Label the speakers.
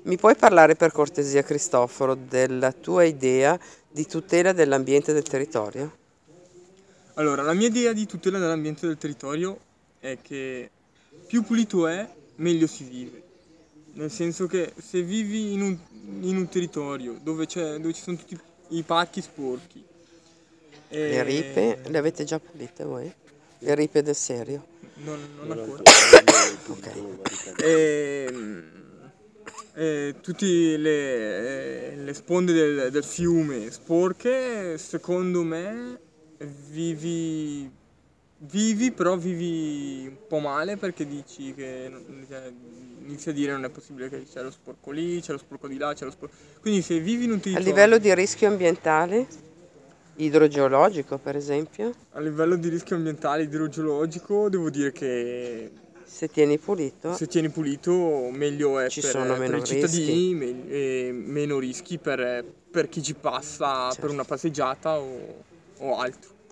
Speaker 1: Mi puoi parlare per cortesia, Cristoforo, della tua idea di tutela dell'ambiente e del territorio?
Speaker 2: Allora, la mia idea di tutela dell'ambiente e del territorio è che più pulito è, meglio si vive. Nel senso che se vivi in un territorio dove ci sono tutti i parchi sporchi,
Speaker 1: Le ripe
Speaker 2: e
Speaker 1: le avete già pulite voi? Le ripe del serio?
Speaker 2: non ancora.
Speaker 1: Ok.
Speaker 2: E, tutte le sponde del fiume sporche, secondo me vivi, però vivi un po' male perché dici che inizi a dire non è possibile che c'è lo sporco lì, c'è lo sporco di là, c'è lo sporco. Quindi se vivi in un
Speaker 1: A livello
Speaker 2: territorio
Speaker 1: di rischio ambientale, idrogeologico per esempio,
Speaker 2: a livello di rischio ambientale idrogeologico, devo dire che
Speaker 1: se tieni pulito
Speaker 2: se tieni pulito meglio è
Speaker 1: ci sono
Speaker 2: per
Speaker 1: meno
Speaker 2: i
Speaker 1: rischi.
Speaker 2: cittadini e meno rischi per chi ci passa per una
Speaker 1: Certo.
Speaker 2: passeggiata o altro.